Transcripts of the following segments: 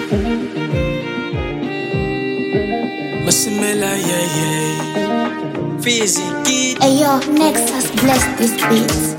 Masimela, yeah. Fizzy kid. Hey yo, next has blessed this beat.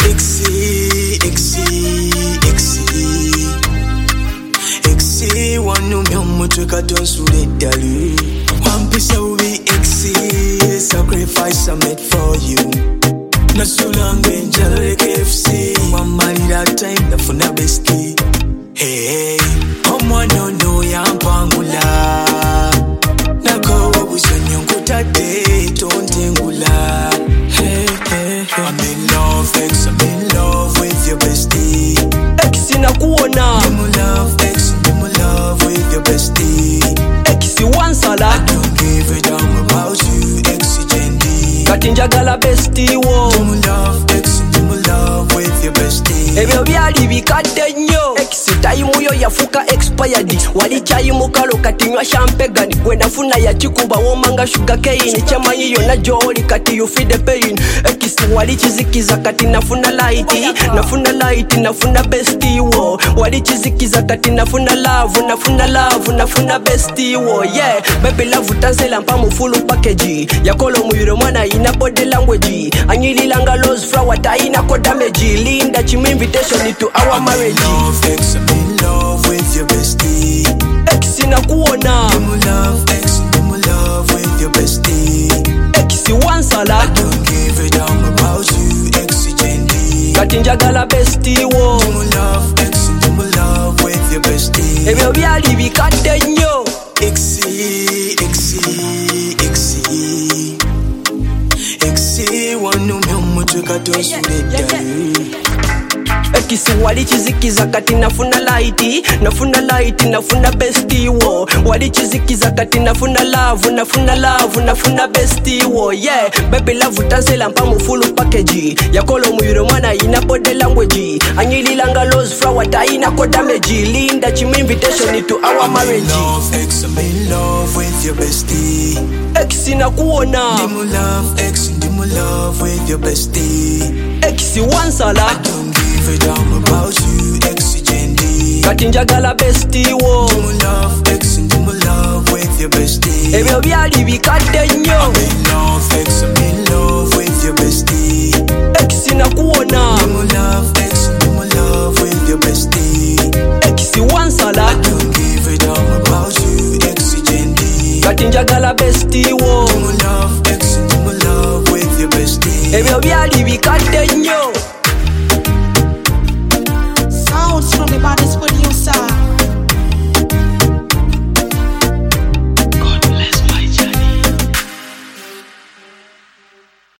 Exi, one no me tweka don sule dalu. One piece of we exi, sacrifice I made for you. Na so long angel KFC, one money that time na funa bestie. Hey, omo no ya mpangula. Na ko wabusanyo kutate tontengula. Hey, I'm in love, ex, I'm in love with your bestie. Ex inakuona. I'm in love, ex, I'm in love with your bestie. Ex wansala. I don't give a damn about you, ex-jendi. Kati njagala bestie wo. I'm in love, ex, I'm in love with your bestie. Ebyo byali bikadde nnyo. Ex tayimu yo yafuka expired. Wali chayimu kalo kati nywa champagne. Gwe nafuna yakikuba womanga sugar cane. Chamanyi yonna gy'oli kati you feel the pain. Ex wali chizikiza kati nafuna light. Nafuna bestie wo. Wali chizikiza kati nafuna love bestie wo. Yeah, baby love utanzela mpa mu full package. Yakolo muyiro mwana ina body language. Anyililanga rose flower taina ko damage. Linda chim invitation to our marriage. Ex, I'm in love with your bestie. Ex inakuona. I'm in love, ex, I'm in love with your bestie. Ex wansala. I don't give a damn about you, ex-jendi. Kati njagala bestie wo. I'm in love, ex, I'm in love with your bestie. Ebyo byali bikadde nnyo. Exi, one no me tweka don sule dalu. Ex wali chizikiza kati nafuna light. Nafuna bestie wo. Wali chizikiza kati nafuna love bestie wo. Yeah, baby love utanzela mpa mu full package. Yakolo muyiro mwana ina body language. Anyililanga rose flower taina ko damage. Linda chim invitation to our marriage. Ex, I'm in love with your bestie. Ex inakuona. I'm in love, ex, I'm in love with your bestie. Ex wansala. I don't give a damn about you, ex-jendi. Kati njagala bestie wo. I'm in love, ex, I'm in love with your bestie. Ebyo byali bikadde nnyo. I'm in love, ex, I'm in love with your bestie. Ex inakuona. I'm in love.